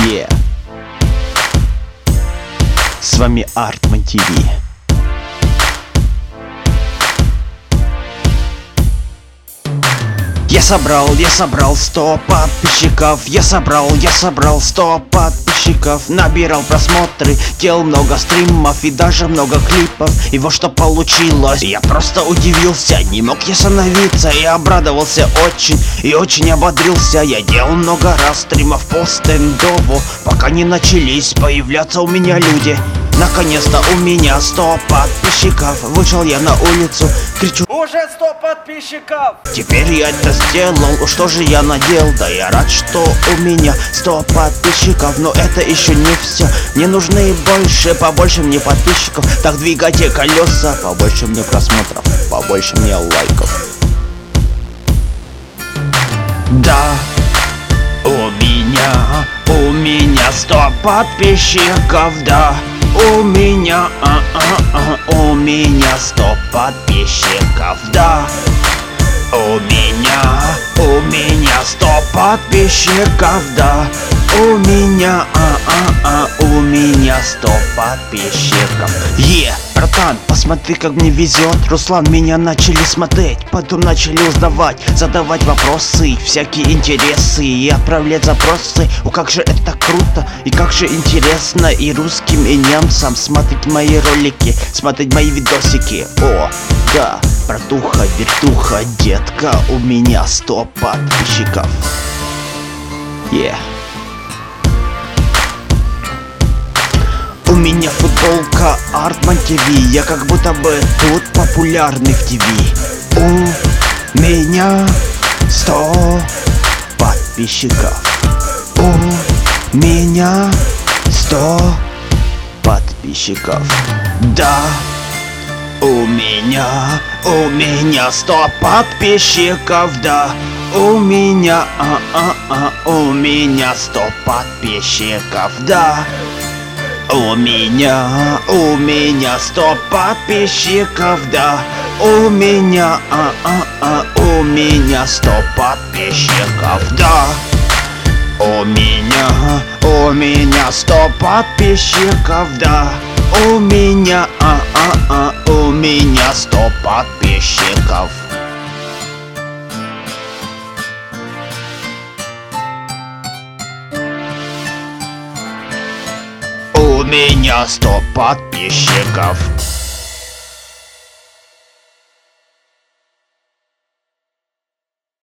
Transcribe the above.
Yeah. С вами Артман ТВ. Я собрал 100 подписчиков. Я собрал 100 подписчиков. Набирал просмотры, делал много стримов и даже много клипов. И вот что получилось. Я просто удивился, не мог я остановиться. И обрадовался очень и очень ободрился. Я делал много раз стримов по стендову, пока не начались появляться у меня люди. Наконец-то у меня 100 подписчиков. Вышел я на улицу, кричу: уже 100 подписчиков! Теперь я это сделал, что же я наделал? Да я рад, что у меня 100 подписчиков. Но это еще не все. Мне нужны больше, побольше мне подписчиков. Так двигайте колеса, побольше мне просмотров, побольше мне лайков. Да, у меня 100 подписчиков, да. У меня 100 подписчиков, да. У меня 100 подписчиков, да. У меня 100 подписчиков. Братан, посмотри, как мне везет. Руслан, меня начали смотреть, потом начали узнавать, задавать вопросы, всякие интересы и отправлять запросы. Как же это круто и как же интересно и русским, и немцам смотреть мои ролики, смотреть мои видосики. О, да, братуха, вертуха, детка, у меня 100 подписчиков. У меня футболка Артман ТВ. Я как будто бы тут популярный в ТВ. У меня 100 подписчиков. У меня 100 подписчиков. Да, у меня 100 подписчиков, да. У меня 100 подписчиков, да. У меня 100 подписчиков, да. У меня 100 подписчиков, да. У меня 100 подписчиков, да. У меня 100 подписчиков. У меня 100 подписчиков.